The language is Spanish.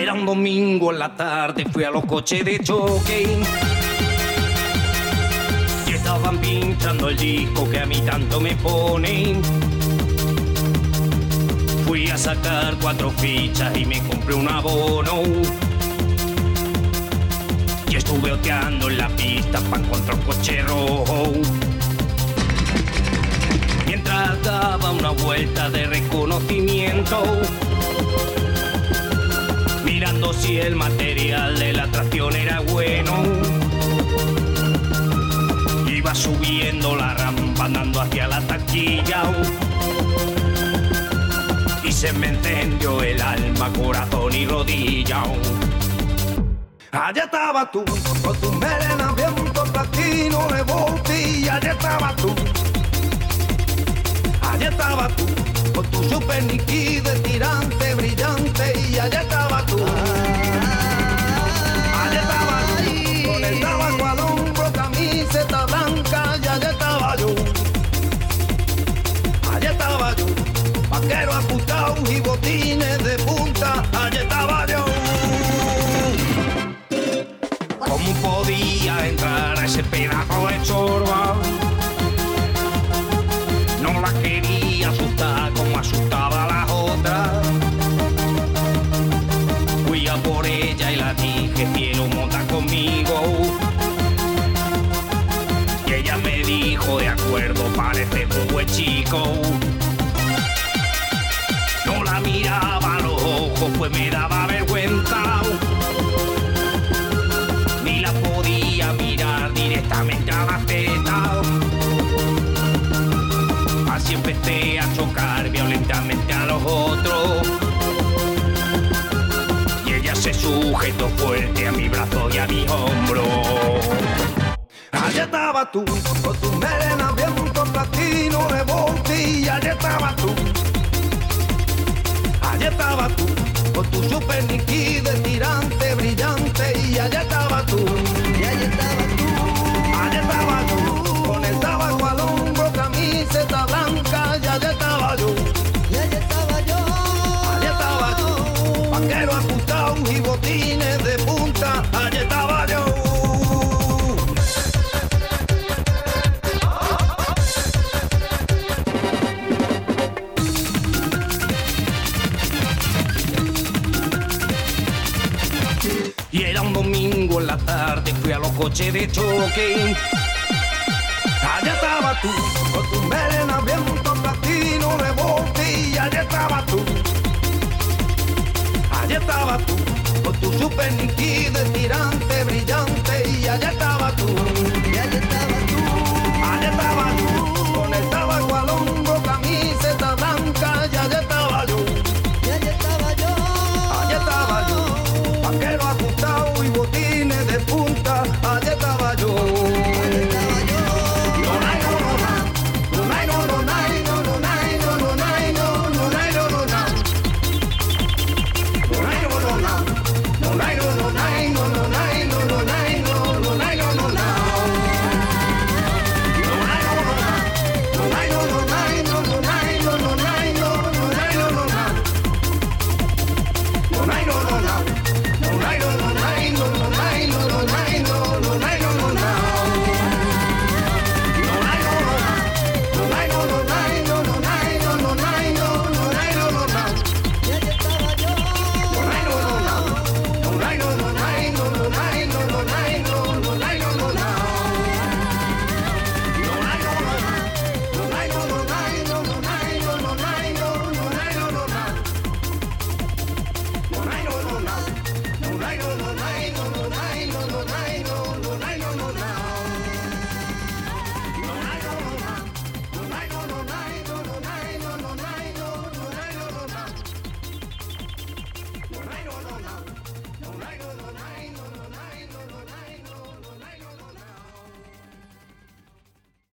Era un domingo en la tarde, fui a los coches de choque y estaban pinchando el disco que a mí tanto me pone. Fui a sacar 4 fichas y me compré un abono y estuve oteando en la pista pa' encontrar un coche rojo. Mientras daba una vuelta de reconocimiento, mirando si el material de la tracción era bueno, iba subiendo la rampa andando hacia la taquilla y se me encendió el alma, corazón y rodilla. Allá estaba tú, con tu melena viento platino de botella. Allá estaba tú, allá estaba tú, con tu super nítido, tirante, brillante. Y allá estaba tú, allá estaba tú, con el tabaco al hombro, camiseta blanca. Y allá estaba yo, allá estaba yo, vaquero ajustado y botines de punta. Allá estaba yo. ¿Cómo podía entrar a ese pedazo de chorba? No la quería asustar como asustaba a las otras. Fui a por ella y la dije, cielo, monta conmigo. Y ella me dijo, de acuerdo, parece un buen chico. No la miraba a los ojos, pues me daba vergüenza. Ni la podía mirar directamente a la teta. Así empecé a chocar violentamente a los otros. Y ella se sujetó fuerte a mi brazo y a mi hombro. Allá estaba tú, con tu melena viento platino de botella. Allá estaba tú, allá estaba tú, con tu super nítido, tirante, brillante. Y allá estaba tú, y allá estaba tú, allá estaba tú, con el tabaco al hombro, camiseta blanca. Y allá estaba yo, y allá estaba yo, allá estaba yo, vaquero ajustado y botines de punta. Allá estaba yo. Y era un domingo en la tarde, fui a los coches de choque. Allá estaba tú, con tu melena viento platino de botella. Allá estaba tú, allá estaba tú, con tu super nítido, tirante, brillante. Y allá estaba tú.